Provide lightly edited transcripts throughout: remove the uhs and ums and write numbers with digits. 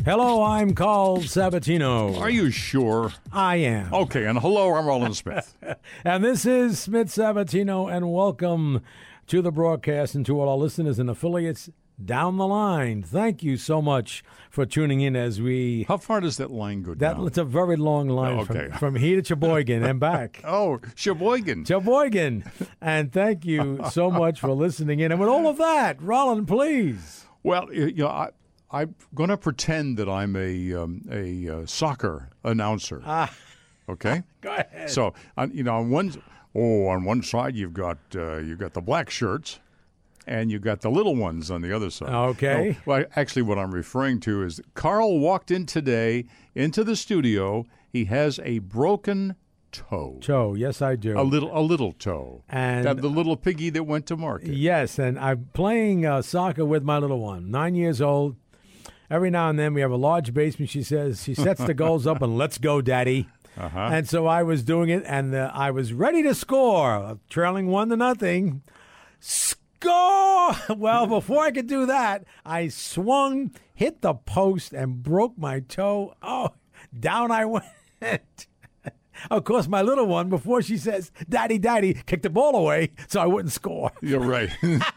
Hello, I'm Carl Sabatino. Are you sure? I am. Okay, and hello, I'm Roland Smith. And this is Smith Sabatino, and welcome to the broadcast and to all our listeners and affiliates down the line. Thank you so much for tuning in as we... How far does that line go down? It's a very long line from here to Sheboygan and back. Oh, Sheboygan. Sheboygan. And thank you so much for listening in. And with all of that, Roland, please. Well, I'm going to pretend that I'm a soccer announcer. Okay? Go ahead. So, on one side you've got the black shirts, and you've got the little ones on the other side. Okay. No, well, actually, what I'm referring to is Carl walked in today into the studio. He has a broken toe. Toe, yes, I do. A little toe. And the little piggy that went to market. Yes, and I'm playing soccer with my little one, 9 years old. Every now and then we have a large basement, she says. She sets the goals up and let's go, Daddy. Uh-huh. And so I was doing it, and I was ready to score, trailing 1-0. Score! Well, before I could do that, I swung, hit the post, and broke my toe. Oh, down I went. Of course, my little one, before she says, Daddy, Daddy, kicked the ball away so I wouldn't score. You're right.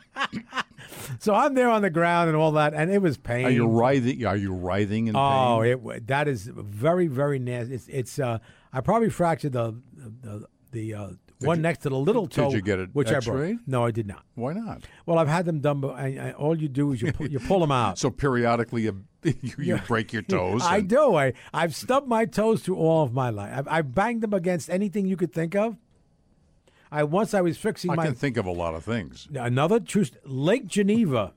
So I'm there on the ground and all that, and it was pain. Are you writhing in pain? Oh, that is very, very nasty. It's I probably fractured the one next to the little toe. Did you get it which X-rayed? I broke. No, I did not. Why not? Well, I've had them done, but all you do is you pull them out. So periodically you break your toes. I do. I've stubbed my toes through all of my life. I've banged them against anything you could think of. I can think of a lot of things. Another true Lake Geneva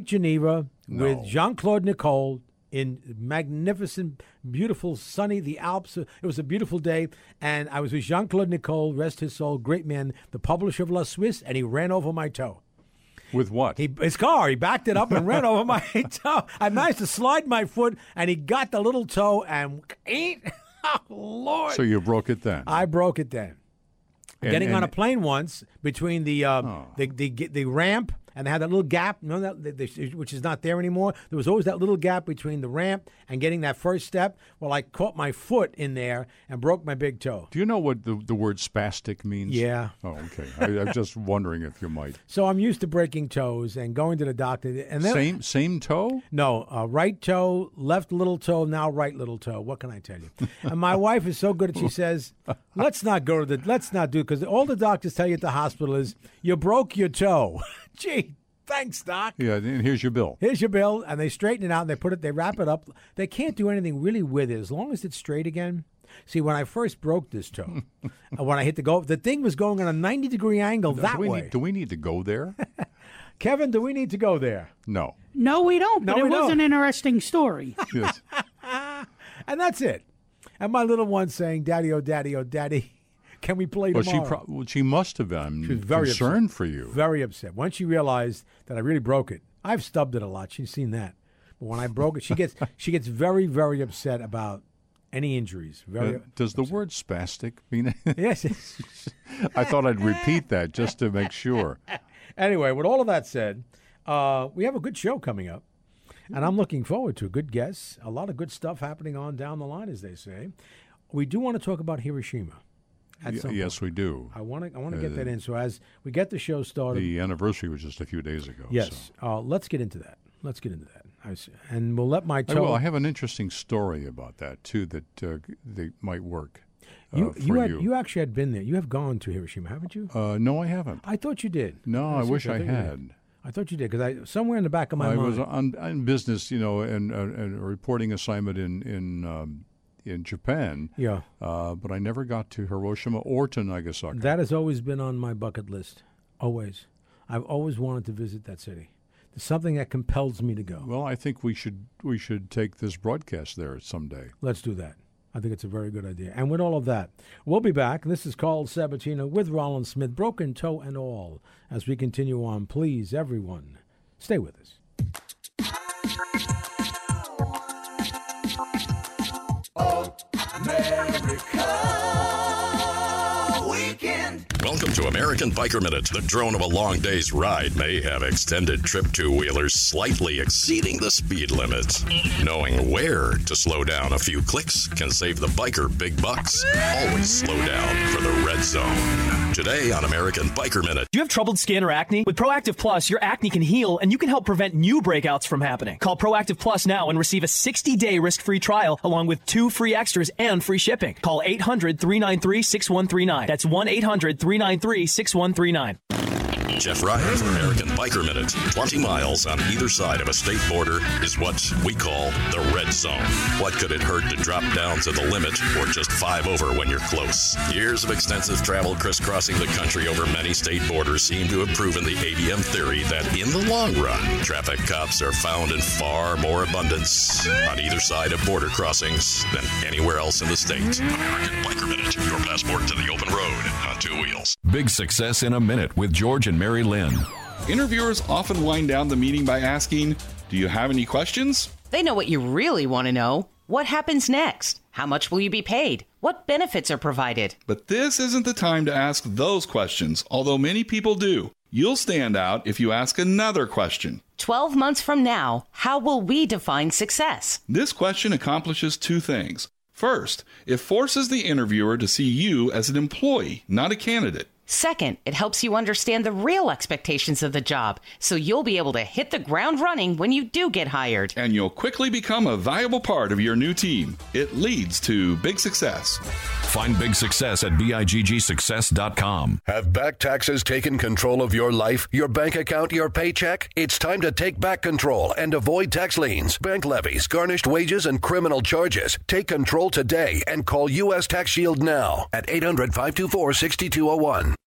with Jean-Claude Nicole in magnificent, beautiful, sunny, the Alps. It was a beautiful day, and I was with Jean-Claude Nicole, rest his soul, great man, the publisher of La Suisse, and he ran over my toe. With what? His car. He backed it up and ran over my toe. I managed to slide my foot, and he got the little toe, and oh, Lord. So you broke it then? I broke it then. Getting on a plane once between the ramp and they had that little gap, which is not there anymore. There was always that little gap between the ramp and getting that first step. Well, I caught my foot in there and broke my big toe. Do you know what the word spastic means? Yeah. Oh, okay. I'm just wondering if you might. So I'm used to breaking toes and going to the doctor. And then, same toe? No, right toe, left little toe, now right little toe. What can I tell you? And my wife is so good that she says, let's not do, because all the doctors tell you at the hospital is, you broke your toe. Gee, thanks, Doc. Yeah, and here's your bill. Here's your bill, and they straighten it out, and they wrap it up. They can't do anything really with it as long as it's straight again. See, when I first broke this toe, when I hit the thing was going on a 90-degree angle way. Do we need to go there? Kevin, do we need to go there? No. No, we don't, but it was an interesting story. Yes. And that's it. And my little one saying, Daddy, oh, Daddy, oh, Daddy. Can we play tomorrow? She must have been she was very concerned upset. For you. Very upset. Once she realized that I really broke it, I've stubbed it a lot. She's seen that. But when I broke it, she gets very, very upset about any injuries. Does the word spastic mean Yes. I thought I'd repeat that just to make sure. Anyway, with all of that said, we have a good show coming up. And I'm looking forward to good guests. A lot of good stuff happening on down the line, as they say. We do want to talk about Hiroshima. Yes, we do. I want to get that in. So as we get the show started, the anniversary was just a few days ago. Yes, so. Let's get into that. And we'll let my toe. I have an interesting story about that too that they might work. You actually had been there. You have gone to Hiroshima, haven't you? No, I haven't. I thought you did. No, I wish I had. I thought you did because somewhere in the back of my mind. I was on business, and a reporting assignment in Japan. Yeah. But I never got to Hiroshima or to Nagasaki. That has always been on my bucket list. Always. I've always wanted to visit that city. There's something that compels me to go. Well, I think we should take this broadcast there someday. Let's do that. I think it's a very good idea. And with all of that, we'll be back. This is Carl Sabatino with Roland Smith, broken toe and all. As we continue on, please, everyone, stay with us. Oh, America, weekend. Welcome to American Biker Minute. The drone of a long day's ride may have extended trip two-wheelers slightly exceeding the speed limit. Knowing where to slow down a few clicks can save the biker big bucks. Always slow down for the red zone. Today on American Biker Minute. Do you have troubled skin or acne? With Proactive Plus, your acne can heal and you can help prevent new breakouts from happening. Call Proactive Plus now and receive a 60-day risk-free trial along with 2 free extras and free shipping. Call 800-393-6139. That's 1-800-393-6139. Jeff Ryan for American Biker Minute. 20 miles on either side of a state border is what we call the red zone. What could it hurt to drop down to the limit or just 5 over when you're close? Years of extensive travel crisscrossing the country over many state borders seem to have proven the ABM theory that in the long run, traffic cops are found in far more abundance on either side of border crossings than anywhere else in the state. American Biker Minute, your passport to the open road on 2 wheels. Big Success in a Minute with George and Mary Lynn. Interviewers often wind down the meeting by asking, "Do you have any questions?" They know what you really want to know. What happens next? How much will you be paid? What benefits are provided? But this isn't the time to ask those questions, although many people do. You'll stand out if you ask another question. 12 months from now, how will we define success? This question accomplishes 2 things. First, it forces the interviewer to see you as an employee, not a candidate. Second, it helps you understand the real expectations of the job, so you'll be able to hit the ground running when you do get hired. And you'll quickly become a valuable part of your new team. It leads to big success. Find Big Success at BIGGSuccess.com. Have back taxes taken control of your life, your bank account, your paycheck? It's time to take back control and avoid tax liens, bank levies, garnished wages, and criminal charges. Take control today and call U.S. Tax Shield now at 800-524-6201.